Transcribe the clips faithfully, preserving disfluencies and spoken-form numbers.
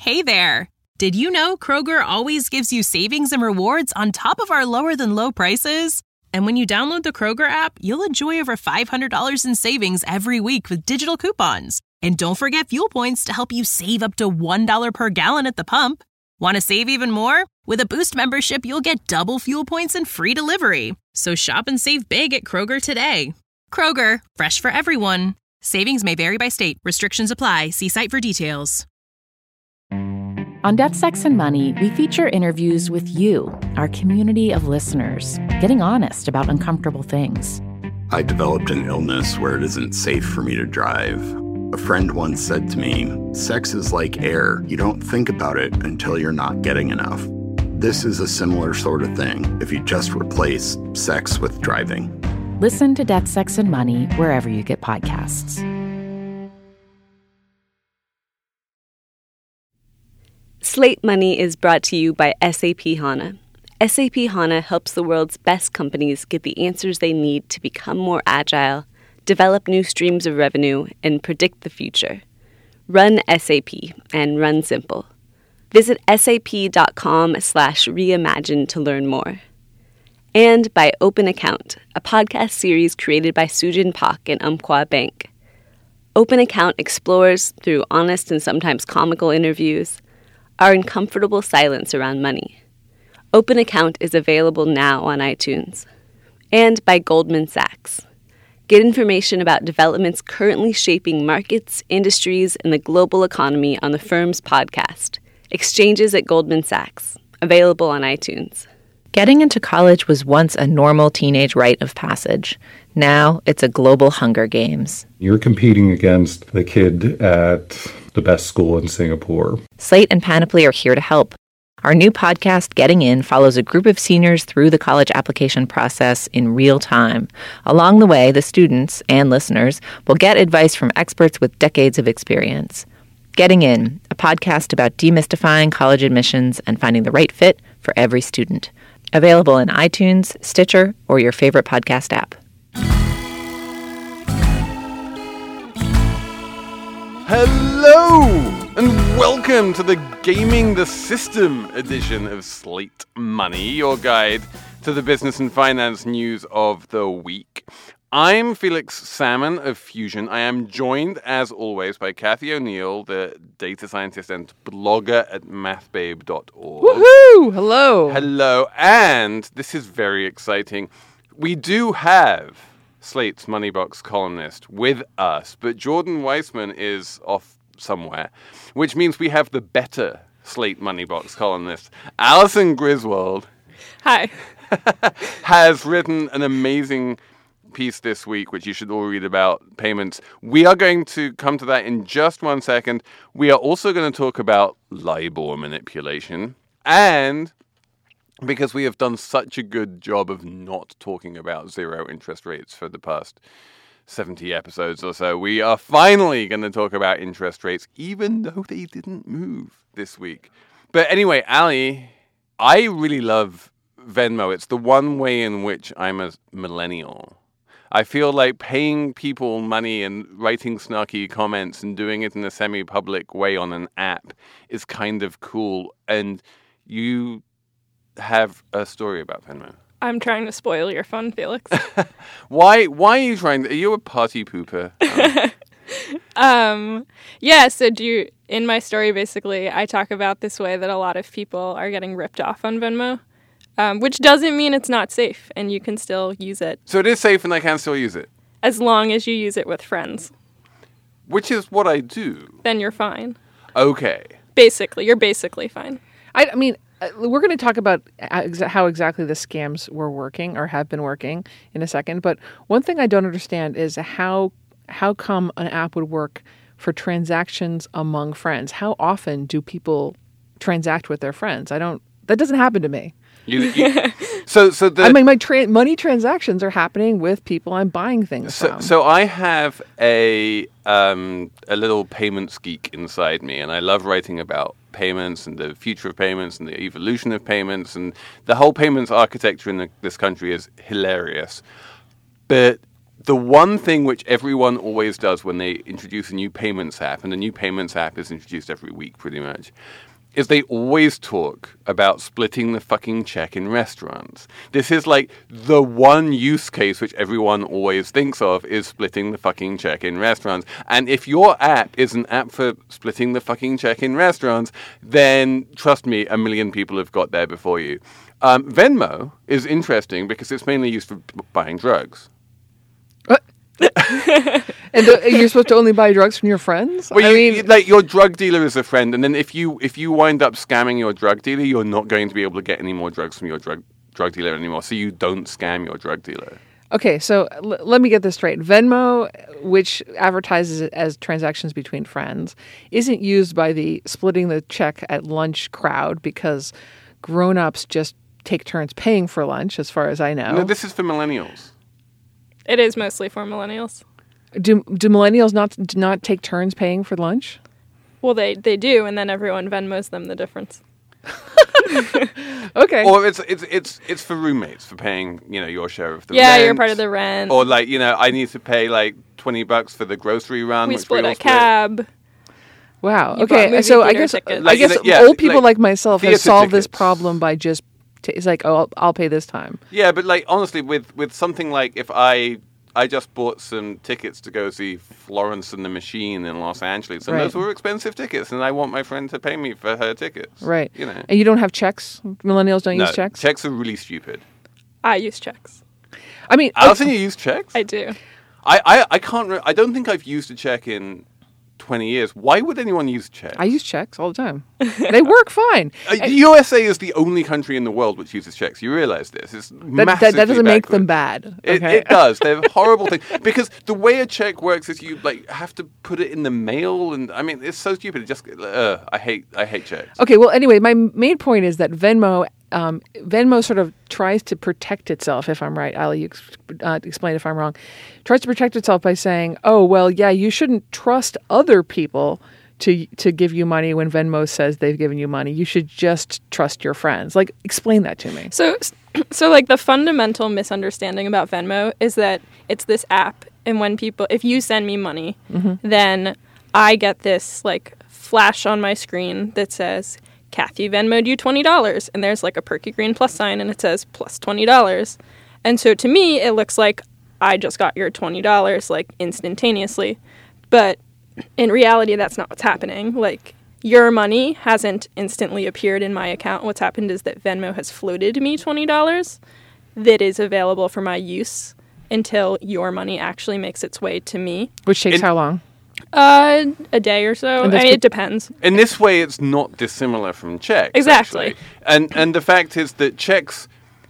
Hey there! Did you know Kroger always gives you savings and rewards on top of our lower-than-low prices? And when you download the Kroger app, you'll enjoy over five hundred dollars in savings every week with digital coupons. And don't forget fuel points to help you save up to one dollar per gallon at the pump. Want to save even more? With a Boost membership, you'll get double fuel points and free delivery. So shop and save big at Kroger today. Kroger, fresh for everyone. Savings may vary by state. Restrictions apply. See site for details. On Death, Sex, and Money, we feature interviews with you, our community of listeners, getting honest about uncomfortable things. I developed an illness where it isn't safe for me to drive. A friend once said to me, sex is like air. You don't think about it until you're not getting enough. This is a similar sort of thing if you just replace sex with driving. Listen to Death, Sex, and Money wherever you get podcasts. Slate Money is brought to you by S A P HANA. S A P HANA helps the world's best companies get the answers they need to become more agile, develop new streams of revenue, and predict the future. Run S A P and run simple. Visit sap.com slash reimagine to learn more. And by Open Account, a podcast series created by Sujin Pak and Umpqua Bank. Open Account explores, through honest and sometimes comical interviews, our uncomfortable silence around money. Open Account is available now on iTunes. And by Goldman Sachs. Get information about developments currently shaping markets, industries, and the global economy on the firm's podcast, Exchanges at Goldman Sachs, available on iTunes. Getting into college was once a normal teenage rite of passage. Now it's a global Hunger Games. You're competing against the kid at the best school in Singapore. Slate and Panoply are here to help. Our new podcast, Getting In, follows a group of seniors through the college application process in real time. Along the way, the students and listeners will get advice from experts with decades of experience. Getting In, a podcast about demystifying college admissions and finding the right fit for every student. Available in iTunes, Stitcher, or your favorite podcast app. Hello, and welcome to the Gaming the System edition of Slate Money, your guide to the business and finance news of the week. I'm Felix Salmon of Fusion. I am joined, as always, by Kathy O'Neill, the data scientist and blogger at math babe dot org. Woohoo! Hello. Hello. And this is very exciting. We do have Slate's Moneybox columnist with us, but Jordan Weissman is off somewhere, which means we have the better Slate Moneybox columnist. Alison Griswold. Hi. has written an amazing piece this week, which you should all read, about payments. We are going to come to that in just one second. We are also going to talk about LIBOR manipulation. And because we have done such a good job of not talking about zero interest rates for the past seventy episodes or so, we are finally going to talk about interest rates, even though they didn't move this week. But anyway, Ali, I really love Venmo. It's the one way in which I'm a millennial. I feel like paying people money and writing snarky comments and doing it in a semi-public way on an app is kind of cool. And you have a story about Venmo. I'm trying to spoil your fun, Felix. Why Why are you trying to... Are you a party pooper? Um, um, yeah, so do you... In my story, basically, I talk about this way that a lot of people are getting ripped off on Venmo. Um, which doesn't mean it's not safe, and you can still use it. So it is safe and I can still use it? As long as you use it with friends. Which is what I do. Then you're fine. Okay. Basically. You're basically fine. I, I mean, we're going to talk about how exactly the scams were working or have been working in a second. But one thing I don't understand is how how come an app would work for transactions among friends? How often do people transact with their friends? I don't. That doesn't happen to me. You, you, so, so the, I mean, my tra- money transactions are happening with people I'm buying things so, from. So I have a um, a little payments geek inside me, and I love writing about payments and the future of payments and the evolution of payments, and the whole payments architecture in the, this country is hilarious. But the one thing which everyone always does when they introduce a new payments app, and the new payments app is introduced every week pretty much, is they always talk about splitting the fucking check in restaurants. This is like the one use case which everyone always thinks of is splitting the fucking check in restaurants. And if your app is an app for splitting the fucking check in restaurants, then trust me, a million people have got there before you. Um, Venmo is interesting because it's mainly used for b- buying drugs. What? And the, you're supposed to only buy drugs from your friends? Well, I you, mean, you, like your drug dealer is a friend, and then if you if you wind up scamming your drug dealer, you're not going to be able to get any more drugs from your drug drug dealer anymore. So you don't scam your drug dealer. okay, so l- let me get this straight. Venmo, which advertises it as transactions between friends, isn't used by the splitting the check at lunch crowd because grown-ups just take turns paying for lunch, as far as I know. No, this is for millennials. It is mostly for millennials. Do do millennials not do not take turns paying for lunch? Well, they, they do, and then everyone Venmos them the difference. Okay. Or it's it's it's it's for roommates for paying, you know, your share of the Yeah, rent. you're part of the rent. Or like, you know, I need to pay like twenty bucks for the grocery run. we which split all a cab. Wow. You bought Okay. movie So I theater guess tickets. I Like, guess yeah, old people like like, myself have theater solved this tickets. problem by just t- it's like, oh, I'll, I'll pay this time. Yeah, but like honestly, with with something like if I I just bought some tickets to go see Florence and the Machine in Los Angeles, and Right. those were expensive tickets, and I want my friend to pay me for her tickets. Right. You know. And you don't have checks? Millennials don't No, use checks? checks are really stupid. I use checks. I mean, Alison, you use checks? I do. I, I, I can't. Re- I don't think I've used a check in twenty years. Why would anyone use checks? I use checks all the time. They work fine. Uh, the U S A is the only country in the world which uses checks. You realize this? It's That, massively that, that doesn't make them backwards. bad. It, Okay? it does. They're horrible things because the way a check works is you like have to put it in the mail, and I mean it's so stupid. It just uh, I hate I hate checks. Okay, well, anyway, my main point is that Venmo, um, Venmo sort of tries to protect itself, if I'm right. Ali, you ex- uh, explain if I'm wrong. Tries to protect itself by saying, oh, well, yeah, you shouldn't trust other people to to give you money when Venmo says they've given you money. You should just trust your friends. Like, explain that to me. So, so like the fundamental misunderstanding about Venmo is that it's this app, and when people, if you send me money, Mm-hmm. then I get this like flash on my screen that says, Kathy Venmoed you twenty dollars, and there's like a perky green plus sign, and it says plus twenty dollars. And so to me, it looks like I just got your twenty dollars like instantaneously. But in reality, that's not what's happening. Like, your money hasn't instantly appeared in my account. What's happened is that Venmo has floated me twenty dollars that is available for my use until your money actually makes its way to me. Which takes In- how long? Uh, a day or so. I And mean, that's it depends. In this way, it's not dissimilar from checks. Exactly. actually. And and the fact is that checks,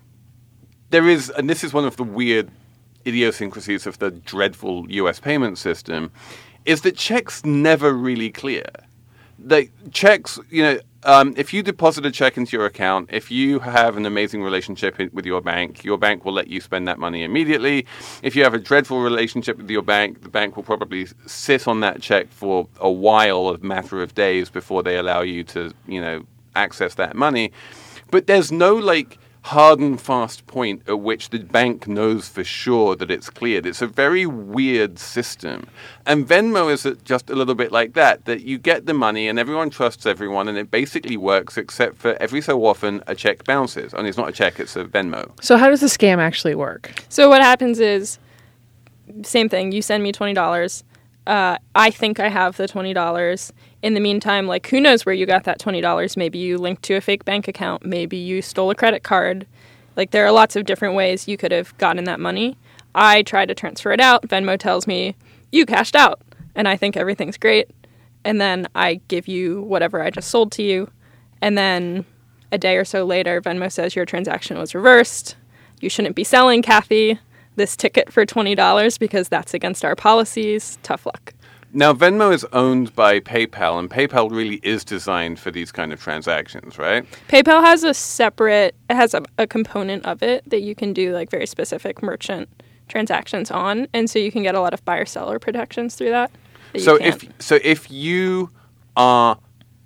there is, and this is one of the weird idiosyncrasies of the dreadful U S payment system, is that checks never really clear. They checks, you know, um, if you deposit a check into your account, if you have an amazing relationship in, with your bank, your bank will let you spend that money immediately. If you have a dreadful relationship with your bank, the bank will probably sit on that check for a while, a matter of days, before they allow you to, you know, access that money. But there's no like hard and fast point at which the bank knows for sure that it's cleared. It's a very weird system. And Venmo is just a little bit like that, that you get the money and everyone trusts everyone and it basically works except for every so often a check bounces. And it's not a check, it's a Venmo. So how does the scam actually work? So what happens is, same thing. You send me twenty dollars. Uh, I think I have the twenty dollars. In the meantime, like, who knows where you got that twenty dollars? Maybe you linked to a fake bank account. Maybe you stole a credit card. Like, there are lots of different ways you could have gotten that money. I try to transfer it out. Venmo tells me, you cashed out. And I think everything's great. And then I give you whatever I just sold to you. And then a day or so later, Venmo says your transaction was reversed. You shouldn't be selling, Kathy, this ticket for twenty dollars because that's against our policies. Tough luck. Now, Venmo is owned by PayPal, and PayPal really is designed for these kind of transactions, right? PayPal has a separate, it has a, a component of it that you can do like very specific merchant transactions on, and so you can get a lot of buyer-seller protections through that. that you So can't. if so, if you are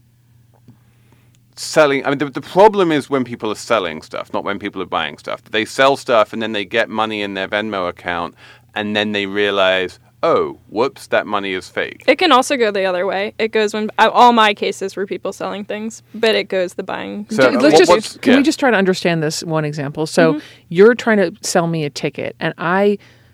selling, I mean, the, the problem is when people are selling stuff, not when people are buying stuff. They sell stuff and then they get money in their Venmo account, and then they realize, oh, whoops, that money is fake. It can also go the other way. It goes when all my cases were people selling things, but it goes the buying. So, Let's what- just, what's- can yeah. we just try to understand this one example? So Mm-hmm. you're trying to sell me a ticket, and I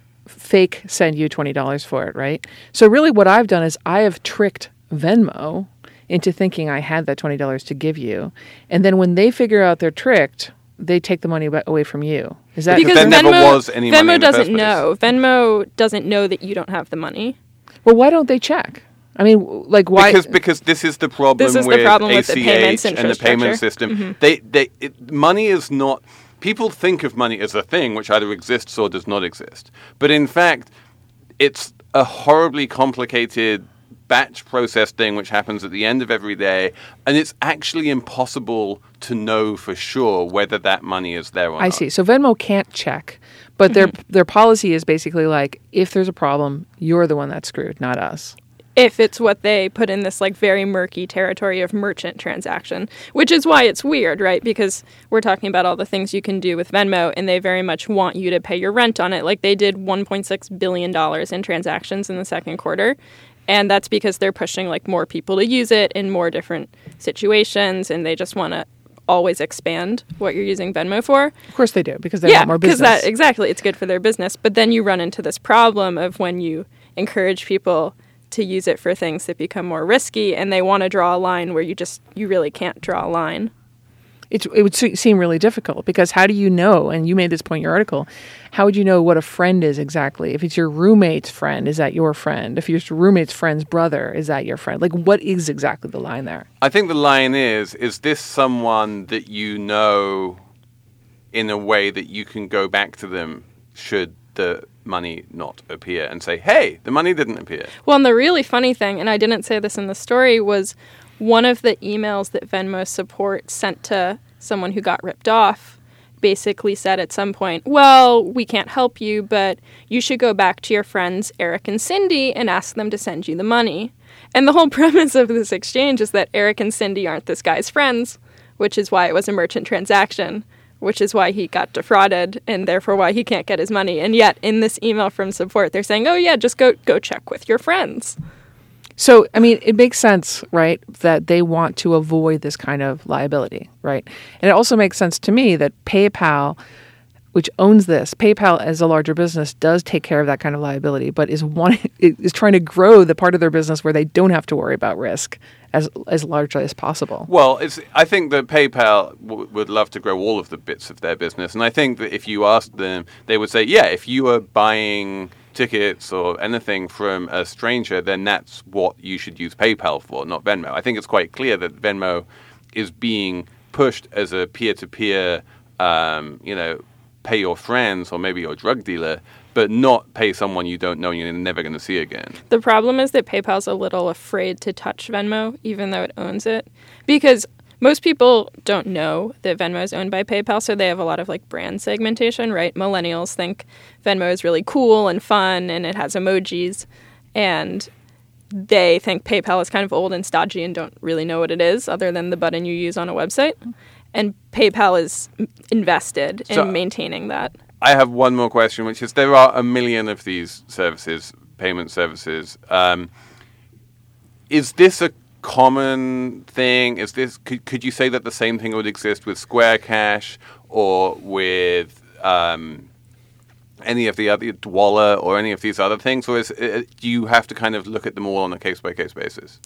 fake send you twenty dollars for it, right? So really what I've done is I have tricked Venmo into thinking I had that twenty dollars to give you. And then when they figure out they're tricked, they take the money away from you. Is that Because there never Venmo, was any money Venmo in the doesn't first place. know. Venmo doesn't know that you don't have the money. Well, why don't they check? I mean, like why Because because this is the problem This is the with problem A with the C payments H and the payment infrastructure. Mm-hmm. system. They they it, money is not. People think of money as a thing which either exists or does not exist. But in fact, it's a horribly complicated batch process thing which happens at the end of every day, and it's actually impossible to know for sure whether that money is there or I not. see. So Venmo can't check, but their their policy is basically like, if there's a problem, you're the one that's screwed, not us. If it's what they put in this like very murky territory of merchant transaction, which is why it's weird, right? Because we're talking about all the things you can do with Venmo, and they very much want you to pay your rent on it. Like they did one point six billion dollars in transactions in the second quarter. And that's because they're pushing like more people to use it in more different situations, and they just want to always expand what you're using Venmo for. Of course they do, because they yeah, want more because business. that exactly, it's good for their business. But then you run into this problem of when you encourage people to use it for things that become more risky, and they want to draw a line where you just you really can't draw a line. It's, it would se- seem really difficult, because how do you know, and you made this point in your article, how would you know what a friend is exactly? If it's your roommate's friend, is that your friend? If your roommate's friend's brother, is that your friend? Like, what is exactly the line there? I think the line is, is this someone that you know in a way that you can go back to them should the money not appear and say, hey, the money didn't appear? Well, and the really funny thing, and I didn't say this in the story, was one of the emails that Venmo support sent to someone who got ripped off basically said at some point, well, we can't help you, but you should go back to your friends Eric and Cindy and ask them to send you the money. And the whole premise of this exchange is that Eric and Cindy aren't this guy's friends, which is why it was a merchant transaction, which is why he got defrauded and therefore why he can't get his money. And yet in this email from support, they're saying, oh yeah, just go go check with your friends. So, I mean, it makes sense, right, that they want to avoid this kind of liability, right? And it also makes sense to me that PayPal, which owns this, PayPal as a larger business does take care of that kind of liability, but is wanting, is trying to grow the part of their business where they don't have to worry about risk as as largely as possible. Well, it's, I think that PayPal w- would love to grow all of the bits of their business. And I think that if you asked them, they would say, yeah, if you are buying tickets or anything from a stranger, then that's what you should use PayPal for, not Venmo. I think it's quite clear that Venmo is being pushed as a peer-to-peer, um, you know, pay your friends or maybe your drug dealer, but not pay someone you don't know and you're never going to see again. The problem is that PayPal's a little afraid to touch Venmo, even though it owns it, because most people don't know that Venmo is owned by PayPal, so they have a lot of like brand segmentation, right? Millennials think Venmo is really cool and fun and it has emojis, and they think PayPal is kind of old and stodgy and don't really know what it is other than the button you use on a website. And PayPal is invested in So- maintaining that. I have one more question, which is there are a million of these services, payment services. Um, is this a common thing? Is this could, could you say that the same thing would exist with Square Cash or with um, any of the other Dwolla or any of these other things, or is uh, do you have to kind of look at them all on a case by case basis?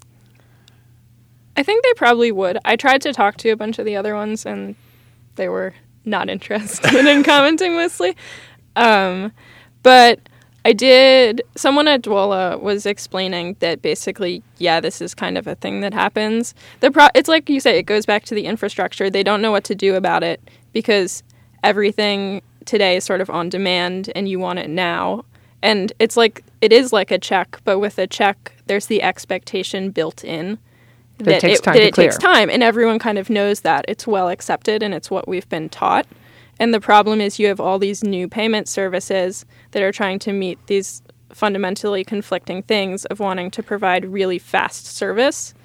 I think they probably would. I tried to talk to a bunch of the other ones, and they were not interested in commenting mostly. Um, but I did, someone at Dwolla was explaining that basically, yeah, this is kind of a thing that happens. The pro- It's like you say, it goes back to the infrastructure. They don't know what to do about it because everything today is sort of on demand and you want it now. And it's like, it is like a check, but with a check, there's the expectation built in That it takes time that to it takes clear. time, and everyone kind of knows that. It's well accepted, and it's what we've been taught. And the problem is you have all these new payment services that are trying to meet these fundamentally conflicting things of wanting to provide really fast service,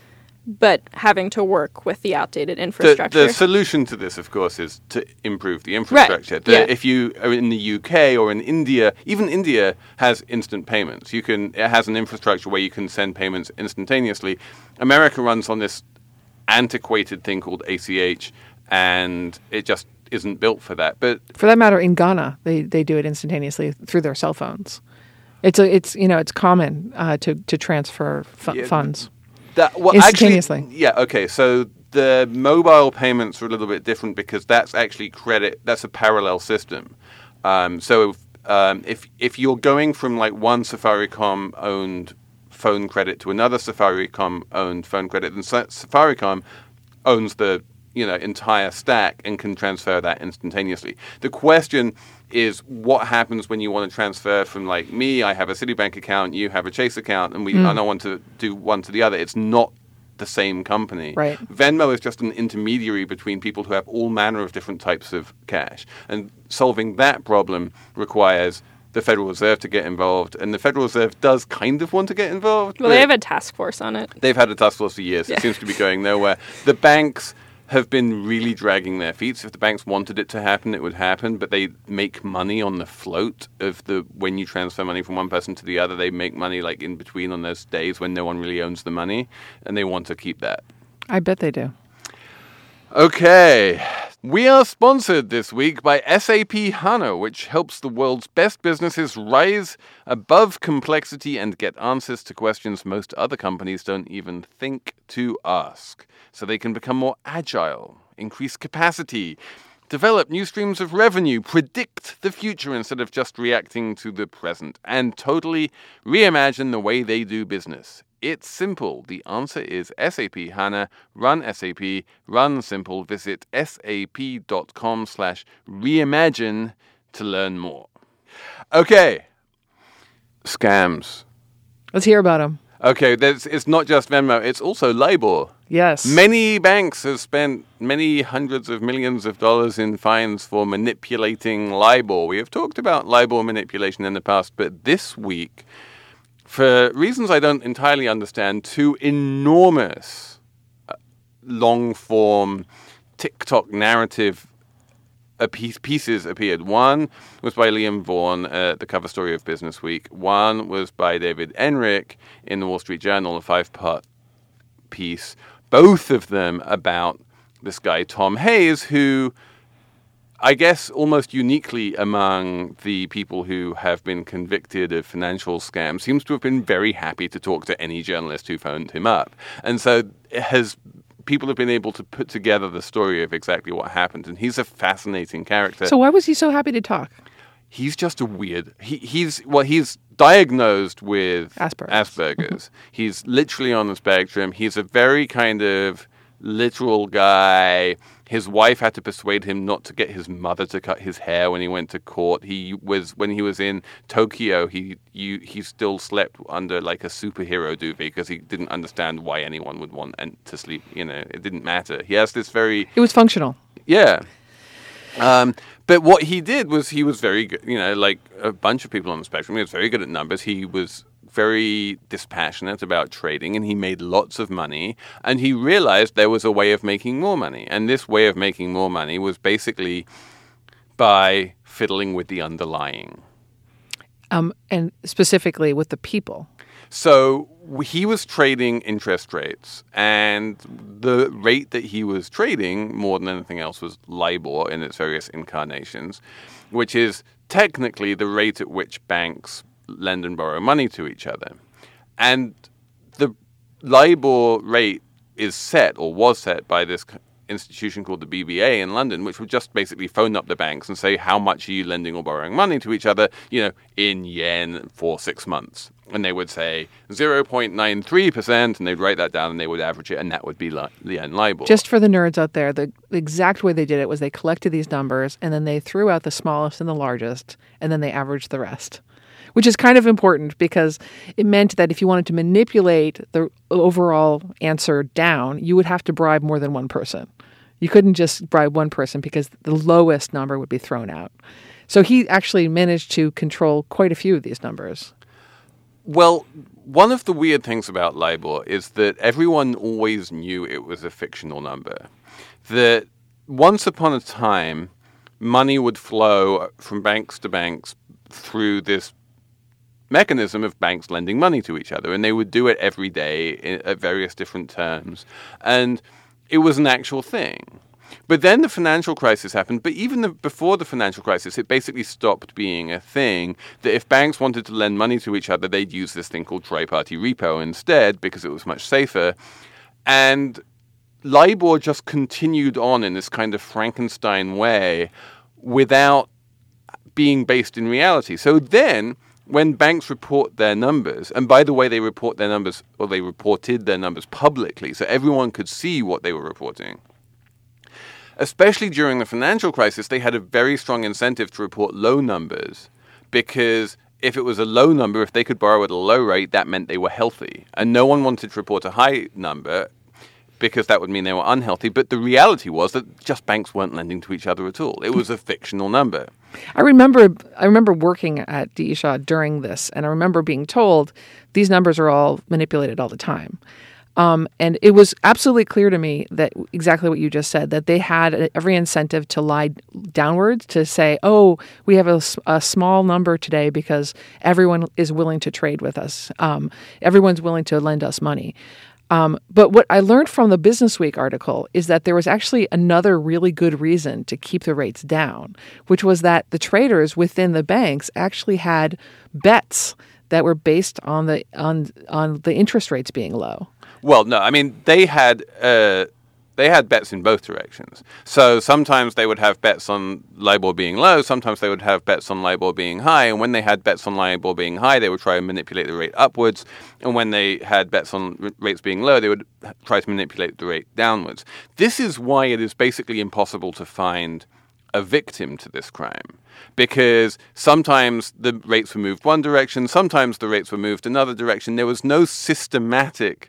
but having to work with the outdated The, infrastructure. the solution to this, of course, is to improve the infrastructure. Right. The, Yeah. If you are in the U K or in India, even India has instant payments. You can it has an infrastructure where you can send payments instantaneously. America runs on this antiquated thing called A C H, and it just isn't built for that. But For that matter, in Ghana, they, they do it instantaneously through their cell phones. It's a, it's you know it's common uh, to to transfer fu- Yeah, funds that, well, instantaneously. Actually, yeah, okay. So the mobile payments are a little bit different because that's actually credit. That's a parallel system. Um, so um, if if you're going from like one Safaricom owned phone credit to another Safaricom owned phone credit, then Sa- Safaricom owns the you know entire stack and can transfer that instantaneously. The question is what happens when you want to transfer from like me, I have a Citibank account, you have a Chase account, and we Mm. and I want to do one to the other. It's not the same company. Right. Venmo is just an intermediary between people who have all manner of different types of cash. And solving that problem requires the Federal Reserve to get involved. And the Federal Reserve does kind of want to get involved. well, but they have a task force on it. They've had a task force for years. Yeah. It seems to be going nowhere. The banks have been really dragging their feet. So if the banks wanted it to happen, it would happen. But they make money on the float of the when you transfer money from one person to the other. They make money like in between on those days when no one really owns the money, and they want to keep that. I bet they do. Okay. We are sponsored this week by S A P HANA, which helps the world's best businesses rise above complexity and get answers to questions most other companies don't even think to ask. So they can become more agile, increase capacity, develop new streams of revenue, predict the future instead of just reacting to the present, and totally reimagine the way they do business. It's simple. The answer is S A P HANA. Run S A P. Run simple. Visit sap.com slash reimagine to learn more. Okay. Scams. Let's hear about them. Okay, there's, it's not just Venmo. It's also LIBOR. Yes. Many banks have spent many hundreds of millions of dollars in fines for manipulating LIBOR. We have talked about LIBOR manipulation in the past, but this week, for reasons I don't entirely understand, two enormous uh, long-form TikTok narrative uh, piece, pieces appeared. One was by Liam Vaughan, uh, the cover story of Business Week. One was by David Enrich in the Wall Street Journal, a five-part piece. Both of them about this guy, Tom Hayes, who I guess almost uniquely among the people who have been convicted of financial scams, seems to have been very happy to talk to any journalist who phoned him up. And so it has people have been able to put together the story of exactly what happened. And he's a fascinating character. So why was he so happy to talk? He's just a weird... He, he's well, he's diagnosed with Asperger's. Asperger's. He's literally on the spectrum. He's a very kind of literal guy. His wife had to persuade him not to get his mother to cut his hair when he went to court. He was when he was in Tokyo. He you he still slept under like a superhero duvet because he didn't understand why anyone would want and to sleep. You know, it didn't matter. He has this very It was functional. yeah. Um, but what he did was he was very good. You know, like a bunch of people on the spectrum, he was very good at numbers. He was very dispassionate about trading, and he made lots of money, and he realized there was a way of making more money. And this way of making more money was basically by fiddling with the underlying. Um, and specifically with the people. So he was trading interest rates, and the rate that he was trading more than anything else was LIBOR in its various incarnations, which is technically the rate at which banks lend and borrow money to each other. And the LIBOR rate is set or was set by this institution called the B B A in London, which would just basically phone up the banks and say, how much are you lending or borrowing money to each other, you know, in yen for six months. And they would say zero point nine three percent, and they'd write that down and they would average it, and that would be li- the yen LIBOR. Just for the nerds out there, the, the exact way they did it was they collected these numbers and then they threw out the smallest and the largest, and then they averaged the rest. Which is kind of important because it meant that if you wanted to manipulate the overall answer down, you would have to bribe more than one person. You couldn't just bribe one person because the lowest number would be thrown out. So he actually managed to control quite a few of these numbers. Well, one of the weird things about LIBOR is that everyone always knew it was a fictional number. That once upon a time, money would flow from banks to banks through this mechanism of banks lending money to each other. And they would do it every day at various different terms. And it was an actual thing. But then the financial crisis happened. But even the, before the financial crisis, it basically stopped being a thing. That if banks wanted to lend money to each other, they'd use this thing called tri-party repo instead because it was much safer. And LIBOR just continued on in this kind of Frankenstein way without being based in reality. So then when banks report their numbers, and by the way, they report their numbers, or they reported their numbers publicly, so everyone could see what they were reporting. Especially during the financial crisis, they had a very strong incentive to report low numbers because if it was a low number, if they could borrow at a low rate, that meant they were healthy. And no one wanted to report a high number because that would mean they were unhealthy. But the reality was that just banks weren't lending to each other at all. It was a fictional number. I remember I remember working at D E Shaw during this, and I remember being told these numbers are all manipulated all the time. Um, and it was absolutely clear to me that exactly what you just said, that they had every incentive to lie downwards, to say, oh, we have a, a small number today because everyone is willing to trade with us. Um, everyone's willing to lend us money. Um, but what I learned from the Business Week article is that there was actually another really good reason to keep the rates down, which was that the traders within the banks actually had bets that were based on the on on the interest rates being low. Well, no, I mean, they had uh, they had bets in both directions. So sometimes they would have bets on LIBOR being low. Sometimes they would have bets on LIBOR being high. And when they had bets on LIBOR being high, they would try and manipulate the rate upwards. And when they had bets on r- rates being low, they would try to manipulate the rate downwards. This is why it is basically impossible to find a victim to this crime, because sometimes the rates were moved one direction, sometimes the rates were moved another direction. There was no systematic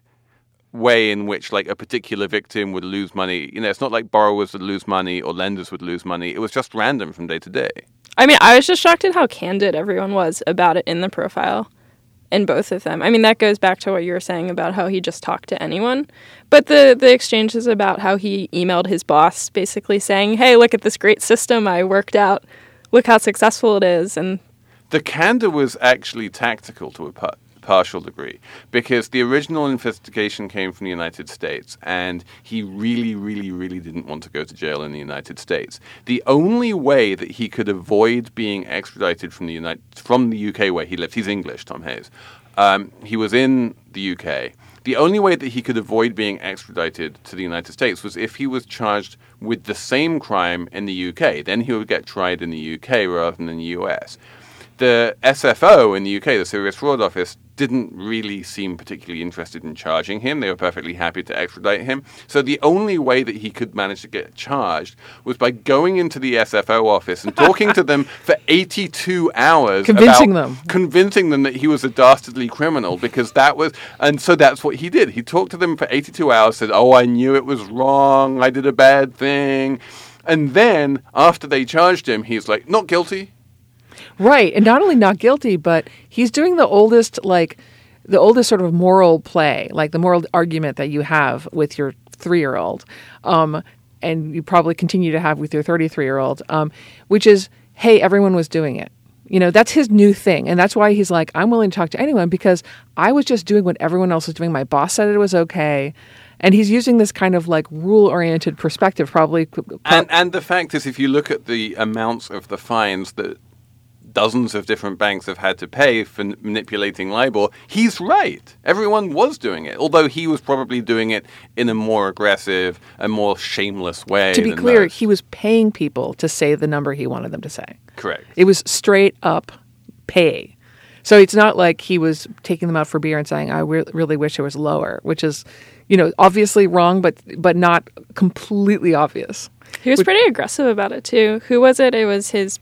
way in which like a particular victim would lose money. You know, it's not like borrowers would lose money or lenders would lose money. It was just random from day to day. I mean, I was just shocked at how candid everyone was about it in the profile, in both of them. I mean, that goes back to what you were saying about how he just talked to anyone. But the, the exchanges about how he emailed his boss basically saying, hey, look at this great system I worked out. Look how successful it is. And the candor was actually tactical to a part. partial degree, because the original investigation came from the United States, and he really, really, really didn't want to go to jail in the United States. The only way that he could avoid being extradited from the United from the U K where he lived, he's English, Tom Hayes, um, he was in the U K. The only way that he could avoid being extradited to the United States was if he was charged with the same crime in the U K. Then he would get tried in the U K rather than in the U S. The S F O in the U K, the Serious Fraud Office, didn't really seem particularly interested in charging him. They were perfectly happy to extradite him. So the only way that he could manage to get charged was by going into the S F O office and talking to them for eighty-two hours. Convincing about, them. Convincing them that he was a dastardly criminal, because that was... And so that's what he did. He talked to them for eighty-two hours, said, oh, I knew it was wrong. I did a bad thing. And then, after they charged him, he's like, not guilty. Right. And not only not guilty, but he's doing the oldest, like, the oldest sort of moral play, like the moral argument that you have with your three-year-old, um, and you probably continue to have with your thirty-three-year-old, um, which is, hey, everyone was doing it. You know, that's his new thing. And that's why he's like, I'm willing to talk to anyone because I was just doing what everyone else was doing. My boss said it was okay. And he's using this kind of like rule-oriented perspective, probably. And, and the fact is, if you look at the amounts of the fines that dozens of different banks have had to pay for manipulating LIBOR, he's right. Everyone was doing it, although he was probably doing it in a more aggressive and more shameless way. To be clear, those. He was paying people to say the number he wanted them to say. Correct. It was straight up pay. So it's not like he was taking them out for beer and saying, I re- really wish it was lower, which is, you know, obviously wrong, but but not completely obvious. He was which, pretty aggressive about it, too. Who was it? It was his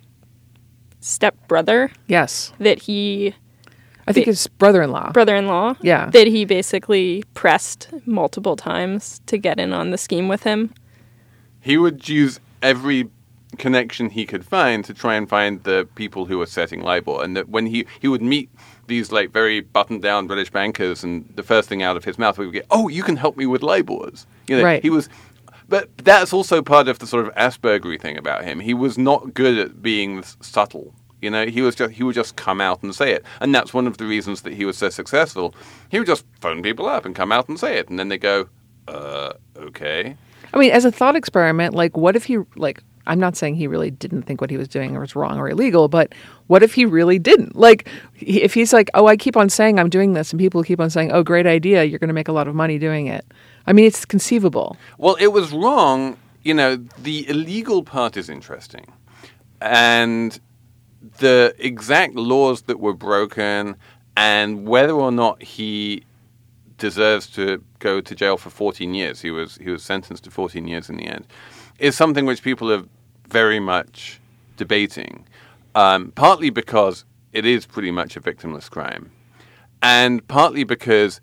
stepbrother. Yes. That he... I think his brother-in-law. Brother-in-law. Yeah. That he basically pressed multiple times to get in on the scheme with him. He would use every connection he could find to try and find the people who were setting LIBOR. And that when he, he would meet these like very buttoned down British bankers, and the first thing out of his mouth would be, "Oh, you can help me with LIBORs." You know, right. he was, but that's also part of the sort of Aspergery thing about him. He was not good at being subtle. You know, he was just he would just come out and say it, and that's one of the reasons that he was so successful. He would just phone people up and come out and say it, and then they go, "Uh, okay." I mean, as a thought experiment, like, what if he like? I'm not saying he really didn't think what he was doing was wrong or illegal, but what if he really didn't? Like, if he's like, oh, I keep on saying I'm doing this, and people keep on saying, oh, great idea, you're going to make a lot of money doing it. I mean, it's conceivable. Well, it was wrong. You know, the illegal part is interesting. And the exact laws that were broken and whether or not he deserves to go to jail for fourteen years, he was he was sentenced to fourteen years in the end, is something which people are very much debating, um, partly because it is pretty much a victimless crime, and partly because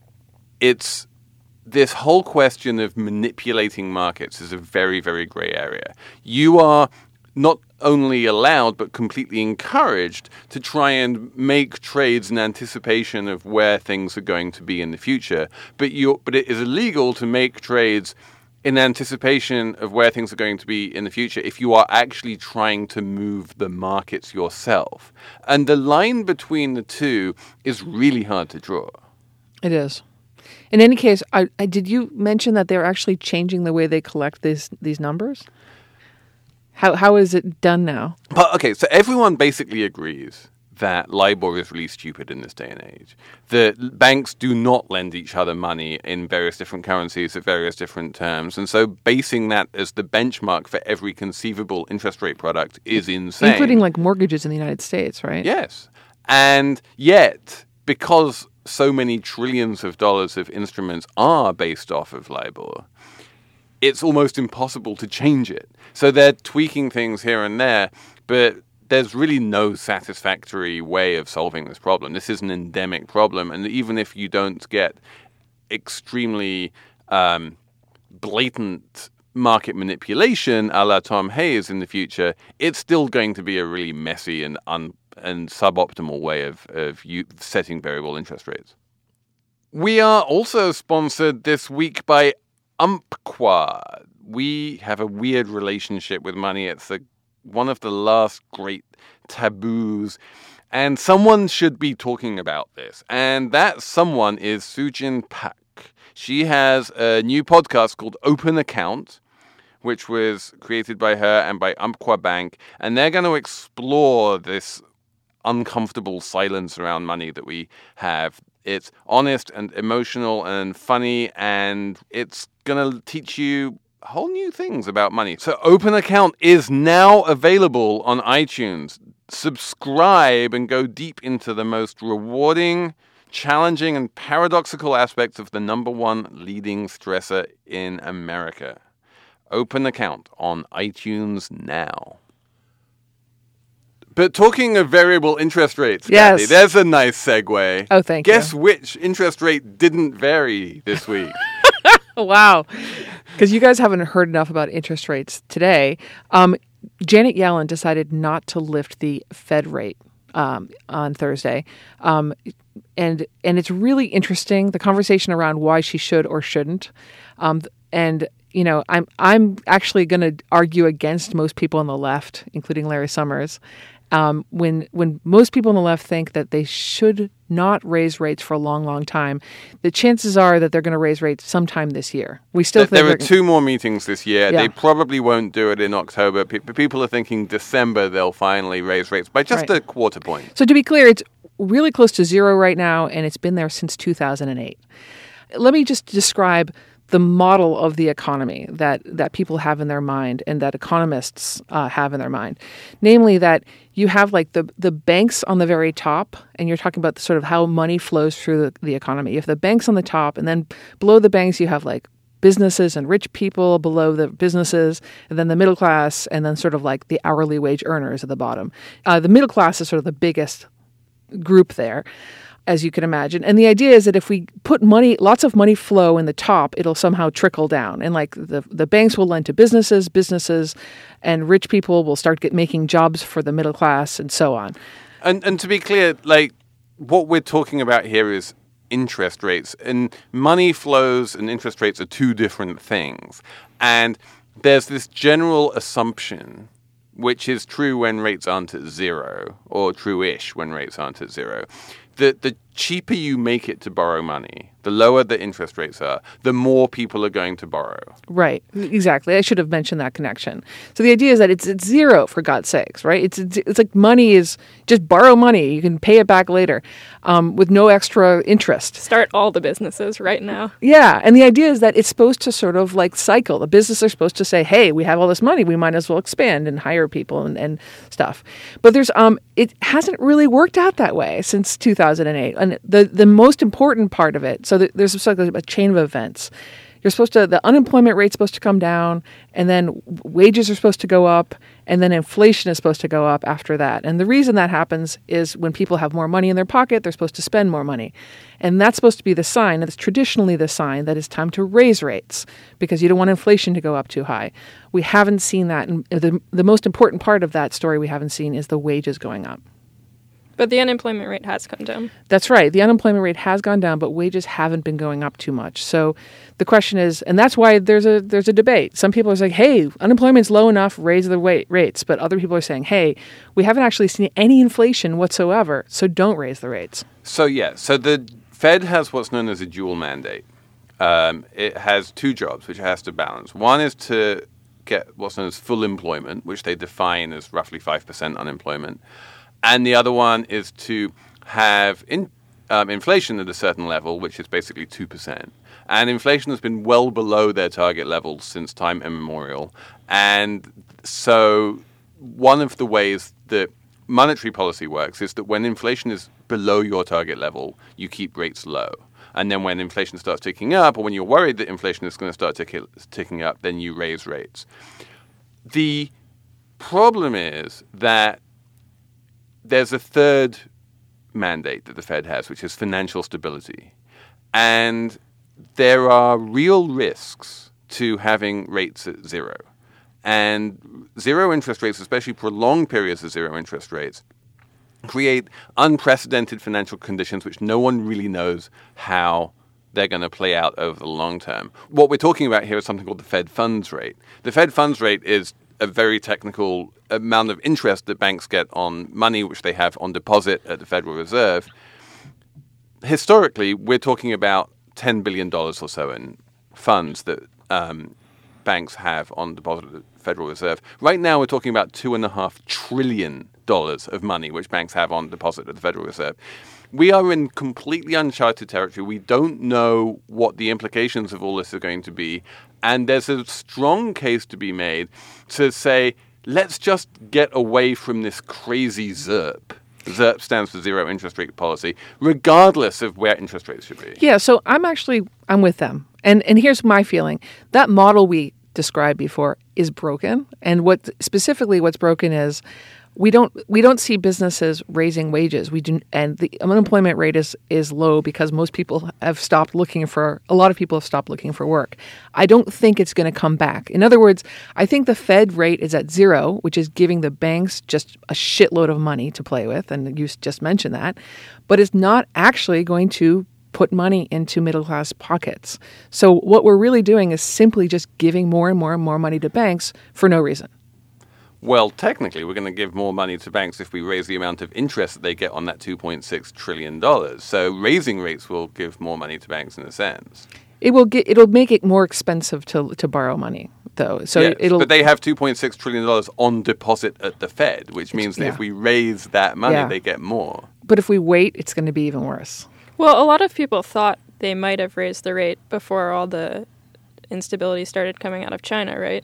it's this whole question of manipulating markets is a very, very gray area. You are not only allowed but completely encouraged to try and make trades in anticipation of where things are going to be in the future, but you but it is illegal to make trades in anticipation of where things are going to be in the future if you are actually trying to move the markets yourself. And the line between the two is really hard to draw. It is. In any case, I, I, did you mention that they're actually changing the way they collect these these numbers? How How is it done now? But, okay, so everyone basically agrees that LIBOR is really stupid in this day and age. That banks do not lend each other money in various different currencies at various different terms. And so basing that as the benchmark for every conceivable interest rate product is insane. Including like mortgages in the United States, right? Yes. And yet, because so many trillions of dollars of instruments are based off of LIBOR, it's almost impossible to change it. So they're tweaking things here and there, but there's really no satisfactory way of solving this problem. This is an endemic problem, and even if you don't get extremely um, blatant market manipulation a la Tom Hayes in the future, it's still going to be a really messy and un- and suboptimal way of, of you setting variable interest rates. We are also sponsored this week by Umpqua. We have a weird relationship with money. It's a, one of the last great taboos, and someone should be talking about this. And that someone is Soojin Pak. She has a new podcast called Open Account, which was created by her and by Umpqua Bank, and they're going to explore this uncomfortable silence around money that we have. It's honest and emotional and funny, and it's going to teach you whole new things about money. So Open Account is now available on iTunes. Subscribe and go deep into the most rewarding, challenging, and paradoxical aspects of the number one leading stressor in America. Open Account on iTunes now. But talking of variable interest rates, yes. Kathy, there's a nice segue. Oh, thank Guess you. Guess which interest rate didn't vary this week? Wow. Because you guys haven't heard enough about interest rates today. Um, Janet Yellen decided not to lift the Fed rate um, on Thursday. Um, and and it's really interesting, the conversation around why she should or shouldn't. Um, and, you know, I'm, I'm actually going to argue against most people on the left, including Larry Summers. Um, when when most people on the left think that they should not raise rates for a long, long time, the chances are that they're going to raise rates sometime this year. We still there, think there are two more meetings this year. Yeah. They probably won't do it in October. Pe- people are thinking December they'll finally raise rates by just right. a quarter point. So to be clear, it's really close to zero right now, and it's been there since two thousand eight. Let me just describe the model of the economy that, that people have in their mind and that economists uh, have in their mind. Namely that you have like the, the banks on the very top, and you're talking about the sort of how money flows through the, the economy. You have the banks on the top, and then below the banks you have like businesses and rich people below the businesses, and then the middle class, and then sort of like the hourly wage earners at the bottom. Uh, the middle class is sort of the biggest group there, as you can imagine. And the idea is that if we put money, lots of money flow in the top, it'll somehow trickle down. And like the, the banks will lend to businesses, businesses and rich people will start get, making jobs for the middle class and so on. And and to be clear, like what we're talking about here is interest rates, and money flows and interest rates are two different things. And there's this general assumption, which is true when rates aren't at zero, or true-ish when rates aren't at zero, that the cheaper you make it to borrow money, the lower the interest rates are, the more people are going to borrow. Right. Exactly. I should have mentioned that connection. So the idea is that it's it's zero, for God's sakes, right? It's it's, it's like money is just borrow money. You can pay it back later um, with no extra interest. Start all the businesses right now. Yeah. And the idea is that it's supposed to sort of like cycle. The businesses are supposed to say, hey, we have all this money. We might as well expand and hire people and, and stuff. But there's um, it hasn't really worked out that way since two thousand eight. And the, the most important part of it, so there's sort of a chain of events. You're supposed to, the unemployment rate's supposed to come down, and then wages are supposed to go up, and then inflation is supposed to go up after that. And the reason that happens is when people have more money in their pocket, they're supposed to spend more money. And that's supposed to be the sign, it's traditionally the sign that it's time to raise rates because you don't want inflation to go up too high. We haven't seen that. And the, the most important part of that story we haven't seen is the wages going up. But the unemployment rate has come down. That's right. The unemployment rate has gone down, but wages haven't been going up too much. So the question is, and that's why there's a there's a debate. Some people are saying, hey, unemployment's low enough, raise the wait rates. But other people are saying, hey, we haven't actually seen any inflation whatsoever, so don't raise the rates. So, yeah. So the Fed has what's known as a dual mandate. Um, it has two jobs, which it has to balance. One is to get what's known as full employment, which they define as roughly five percent unemployment. And the other one is to have in, um, inflation at a certain level, which is basically two percent. And inflation has been well below their target levels since time immemorial. And so one of the ways that monetary policy works is that when inflation is below your target level, you keep rates low. And then when inflation starts ticking up, or when you're worried that inflation is going to start tick- ticking up, then you raise rates. The problem is that there's a third mandate that the Fed has, which is financial stability. And there are real risks to having rates at zero. And zero interest rates, especially prolonged periods of zero interest rates, create unprecedented financial conditions which no one really knows how they're going to play out over the long term. What we're talking about here is something called the Fed funds rate. The Fed funds rate is a very technical amount of interest that banks get on money which they have on deposit at the Federal Reserve. Historically, we're talking about ten billion dollars or so in funds that um, banks have on deposit at the Federal Reserve. Right now, we're talking about two point five trillion dollars of money which banks have on deposit at the Federal Reserve. We are in completely uncharted territory. We don't know what the implications of all this are going to be. And there's a strong case to be made to say, let's just get away from this crazy ZIRP. ZIRP stands for zero interest rate policy, regardless of where interest rates should be. Yeah, so I'm actually, I'm with them. And and here's my feeling. That model we described before is broken. And what specifically what's broken is we don't we don't see businesses raising wages. We do, and the unemployment rate is is low because most people have stopped looking for a lot of people have stopped looking for work. I don't think it's going to come back. In other words, I think the Fed rate is at zero, which is giving the banks just a shitload of money to play with, and you just mentioned that, but it's not actually going to put money into middle class pockets. So what we're really doing is simply just giving more and more and more money to banks for no reason. Well, technically, we're going to give more money to banks if we raise the amount of interest that they get on that two point six trillion dollars. So raising rates will give more money to banks in a sense. It will get. It'll make it more expensive to to borrow money, though. So yes, it'll. But they have two point six trillion dollars on deposit at the Fed, which means that yeah. if we raise that money, yeah. they get more. But if we wait, it's going to be even worse. Well, a lot of people thought they might have raised the rate before all the instability started coming out of China, right?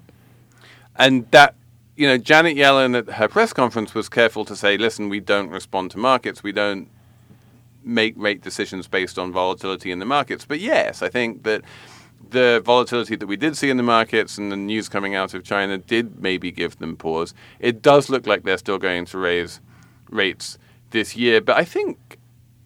And that. You know, Janet Yellen at her press conference was careful to say, listen, we don't respond to markets. We don't make rate decisions based on volatility in the markets. But yes, I think that the volatility that we did see in the markets and the news coming out of China did maybe give them pause. It does look like they're still going to raise rates this year. But I think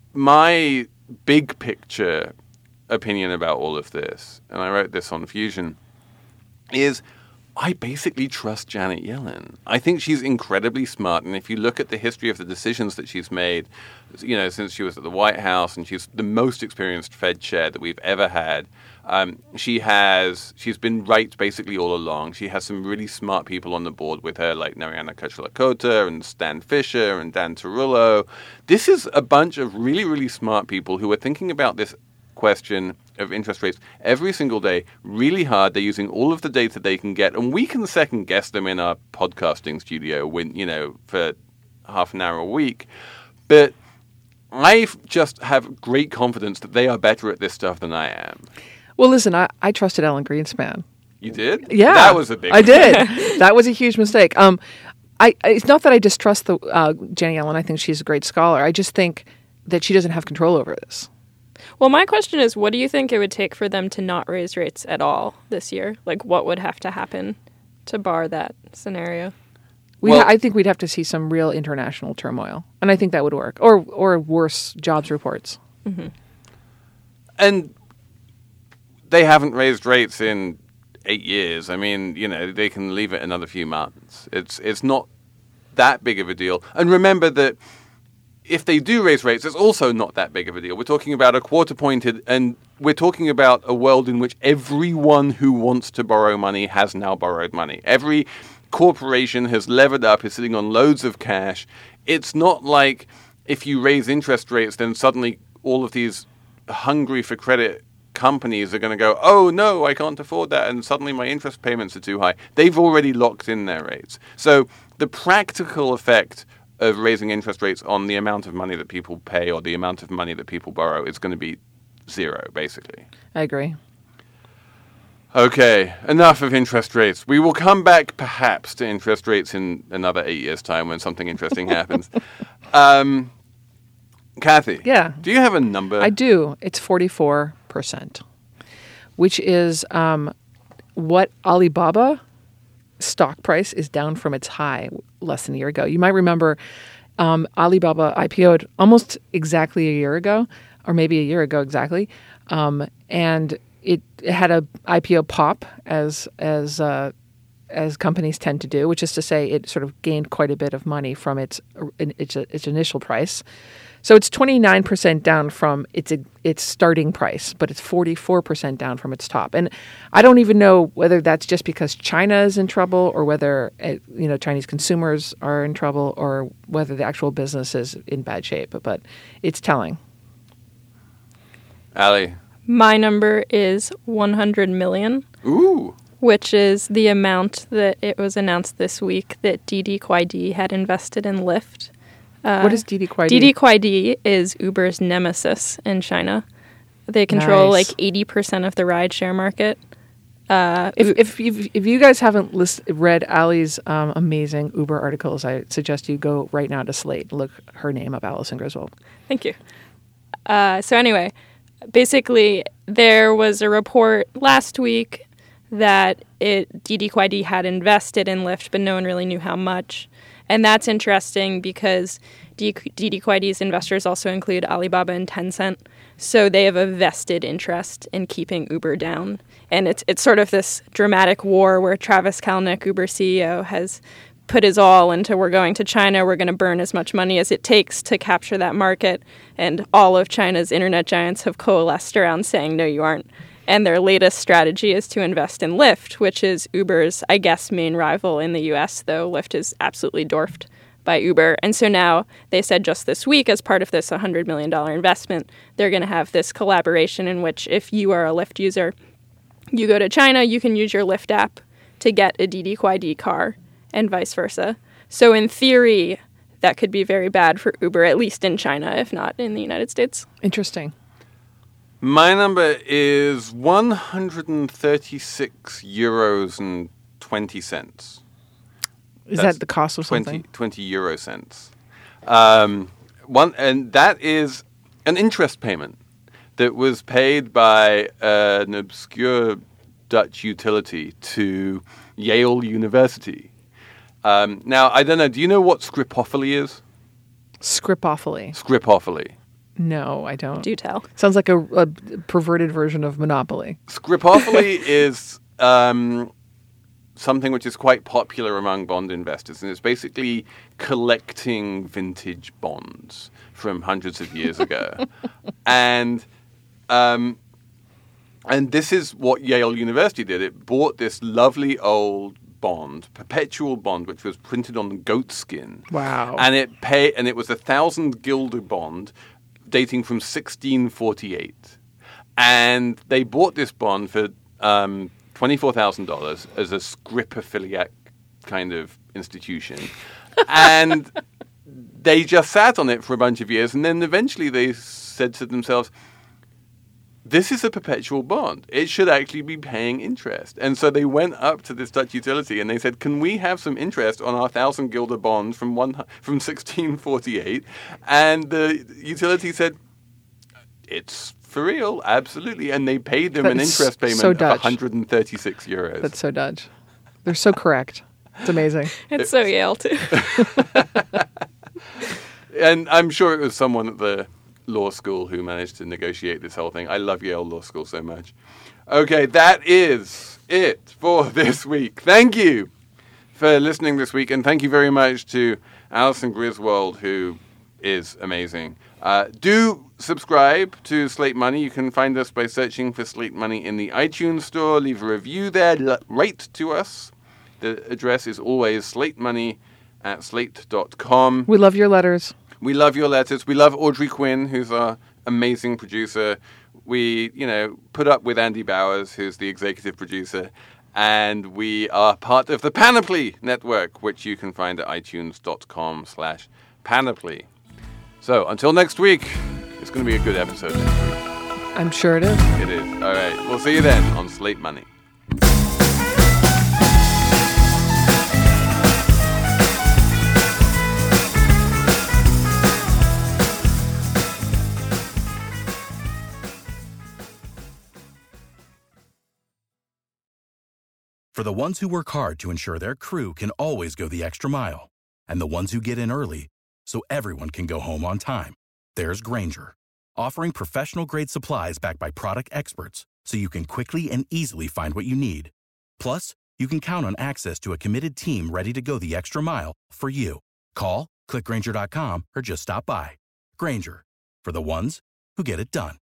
my big picture opinion about all of this, and I wrote this on Fusion, is I basically trust Janet Yellen. I think she's incredibly smart. And if you look at the history of the decisions that she's made, you know, since she was at the White House, and she's the most experienced Fed chair that we've ever had, um, she has, she's been right basically all along. She has some really smart people on the board with her, like Narayana Kocherlakota and Stan Fisher and Dan Tarullo. This is a bunch of really, really smart people who are thinking about this question of interest rates every single day, really hard. They're using all of the data they can get, and we can second guess them in our podcasting studio when, you know, for half an hour a week. But I just have great confidence that they are better at this stuff than I am. Well, listen, I, I trusted Alan Greenspan. You did? Yeah. That was a big I did. That was a huge mistake. Um, I, it's not that I distrust the uh, Janet Yellen. I think she's a great scholar. I just think that she doesn't have control over this. Well, my question is, what do you think it would take for them to not raise rates at all this year? Like, what would have to happen to bar that scenario? We, Well- I think we'd have to see some real international turmoil, and I think that would work, or or worse jobs reports. Mm-hmm. And they haven't raised rates in eight years. I mean, you know, they can leave it another few months. It's it's not that big of a deal. And remember that if they do raise rates, it's also not that big of a deal. We're talking about a quarter pointed, and we're talking about a world in which everyone who wants to borrow money has now borrowed money. Every corporation has levered up, is sitting on loads of cash. It's not like if you raise interest rates, then suddenly all of these hungry for credit companies are going to go, oh, no, I can't afford that, and suddenly my interest payments are too high. They've already locked in their rates. So the practical effect of raising interest rates on the amount of money that people pay or the amount of money that people borrow is going to be zero, basically. I agree. Okay, enough of interest rates. We will come back perhaps to interest rates in another eight years' time when something interesting happens. Um, Kathy, Yeah. do you have a number? I do. It's forty-four percent, which is um, what Alibaba stock price is down from its high less than a year ago. You might remember um, Alibaba I P O'd almost exactly a year ago, or maybe a year ago exactly, um, and it, it had a I P O pop as as uh, as companies tend to do, which is to say it sort of gained quite a bit of money from its its, its initial price. So it's twenty-nine percent down from its its starting price, but it's forty-four percent down from its top. And I don't even know whether that's just because China is in trouble, or whether uh, you know Chinese consumers are in trouble, or whether the actual business is in bad shape. But it's telling. Ali. My number is one hundred million, Ooh. which is the amount that it was announced this week that Didi Kuaidi had invested in Lyft. Uh, What is Didi Kuaidi? Didi Kuaidi is Uber's nemesis in China. They control Nice. like eighty percent of the rideshare market. Uh, If if you've, if you guys haven't list, read Ali's um, amazing Uber articles, I suggest you go right now to Slate. Look her name up, Alison Griswold. Thank you. Uh, so anyway, basically, there was a report last week that it Didi Kuaidi had invested in Lyft, but no one really knew how much. And that's interesting because Didi Kuaidi's investors also include Alibaba and Tencent. So they have a vested interest in keeping Uber down. And it's it's sort of this dramatic war where Travis Kalanick, Uber C E O, has put his all into we're going to China, we're going to burn as much money as it takes to capture that market. And all of China's internet giants have coalesced around saying, no, you aren't. And their latest strategy is to invest in Lyft, which is Uber's, I guess, main rival in the U S, though Lyft is absolutely dwarfed by Uber. And so now they said just this week, as part of this one hundred million dollars investment, they're going to have this collaboration in which if you are a Lyft user, you go to China, you can use your Lyft app to get a Didi Kuaidi car and vice versa. So in theory, that could be very bad for Uber, at least in China, if not in the United States. Interesting. My number is one hundred thirty-six euros and twenty cents. Is That's that the cost of twenty, something? twenty euro cents. Um, one, and that is an interest payment that was paid by uh, an obscure Dutch utility to Yale University. Um, now, I don't know, do you know what scripophily is? Scripophily. Scripophily. No, I don't. Do tell. Sounds like a, a perverted version of Monopoly. Scripophily is um, something which is quite popular among bond investors, and it's basically collecting vintage bonds from hundreds of years ago. and um, and this is what Yale University did. It bought this lovely old bond, perpetual bond, which was printed on goat skin. Wow. And it pay and it was a thousand guilder bond dating from sixteen forty-eight. And they bought this bond for um, twenty-four thousand dollars as a scrip affiliate kind of institution. And they just sat on it for a bunch of years. And then eventually they said to themselves, this is a perpetual bond. It should actually be paying interest. And so they went up to this Dutch utility and they said, can we have some interest on our thousand guilder bond from one from sixteen forty-eight? And the utility said, it's for real, absolutely. And they paid them an That's interest payment so of Dutch. one hundred thirty-six euros. That's so Dutch. They're so correct. It's amazing. It's so Yale, too. And I'm sure it was someone at the law school who managed to negotiate this whole thing. I love Yale Law School so much. Okay, that is it for this week. Thank you for listening this week, and thank you very much to Alison Griswold, who is amazing. Uh, do subscribe to Slate Money. You can find us by searching for Slate Money in the iTunes store. Leave a review there. L- write to us. The address is always slatemoney at slate dot com. We love your letters. We love your letters. We love Audrey Quinn, who's our amazing producer. We, you know, put up with Andy Bowers, who's the executive producer. And we are part of the Panoply Network, which you can find at itunes.com slash panoply. So until next week, it's going to be a good episode next week. I'm sure it is. It is. All right. We'll see you then on Slate Money. For the ones who work hard to ensure their crew can always go the extra mile, and the ones who get in early so everyone can go home on time, there's Grainger, offering professional-grade supplies backed by product experts so you can quickly and easily find what you need. Plus, you can count on access to a committed team ready to go the extra mile for you. Call, click Grainger dot com, or just stop by. Grainger, for the ones who get it done.